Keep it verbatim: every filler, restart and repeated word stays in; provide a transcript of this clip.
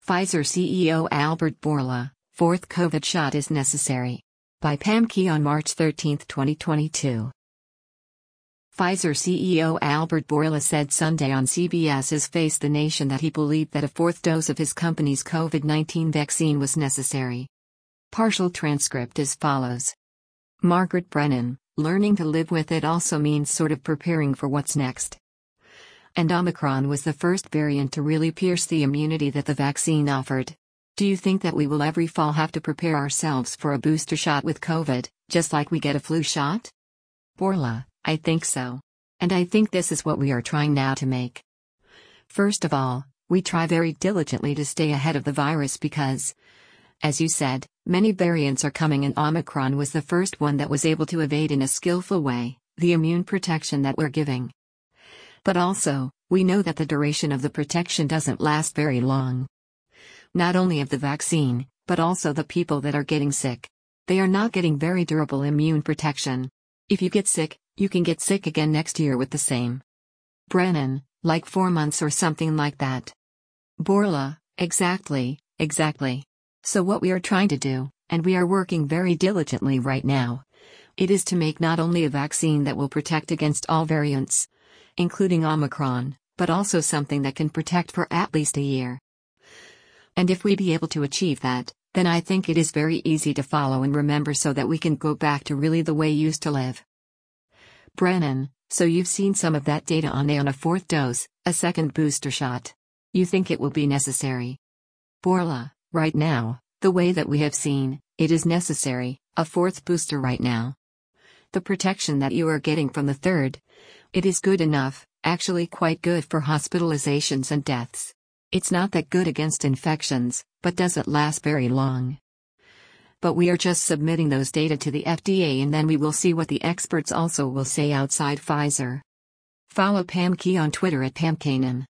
Pfizer C E O Albert Bourla, fourth COVID shot is necessary. By Pam Key on March thirteenth, twenty twenty-two. Pfizer C E O Albert Bourla said Sunday on CBS's Face the Nation that he believed that a fourth dose of his company's COVID nineteen vaccine was necessary. Partial transcript as follows. Margaret Brennan, learning to live with it also means sort of preparing for what's next. And Omicron was the first variant to really pierce the immunity that the vaccine offered. Do you think that we will every fall have to prepare ourselves for a booster shot with COVID, just like we get a flu shot? Bourla, I think so. And I think this is what we are trying now to make. First of all, we try very diligently to stay ahead of the virus because, as you said, many variants are coming and Omicron was the first one that was able to evade in a skillful way the immune protection that we're giving. But also, we know that the duration of the protection doesn't last very long. Not only of the vaccine, but also the people that are getting sick. They are not getting very durable immune protection. If you get sick, you can get sick again next year with the same. Brennan, like four months or something like that. Bourla, exactly, exactly. So what we are trying to do, and we are working very diligently right now, it is to make not only a vaccine that will protect against all variants, including Omicron, but also something that can protect for at least a year. And if we be able to achieve that, then I think it is very easy to follow and remember so that we can go back to really the way used to live. Brennan, so you've seen some of that data on a on a fourth dose, a second booster shot. You think it will be necessary? Bourla, right now, the way that we have seen, it is necessary, a fourth booster right now. The protection that you are getting from the third, it is good enough, actually quite good for hospitalizations and deaths. It's not that good against infections, but doesn't last very long. But we are just submitting those data to the F D A and then we will see what the experts also will say outside Pfizer. Follow Pam Key on Twitter at Pam Kanan.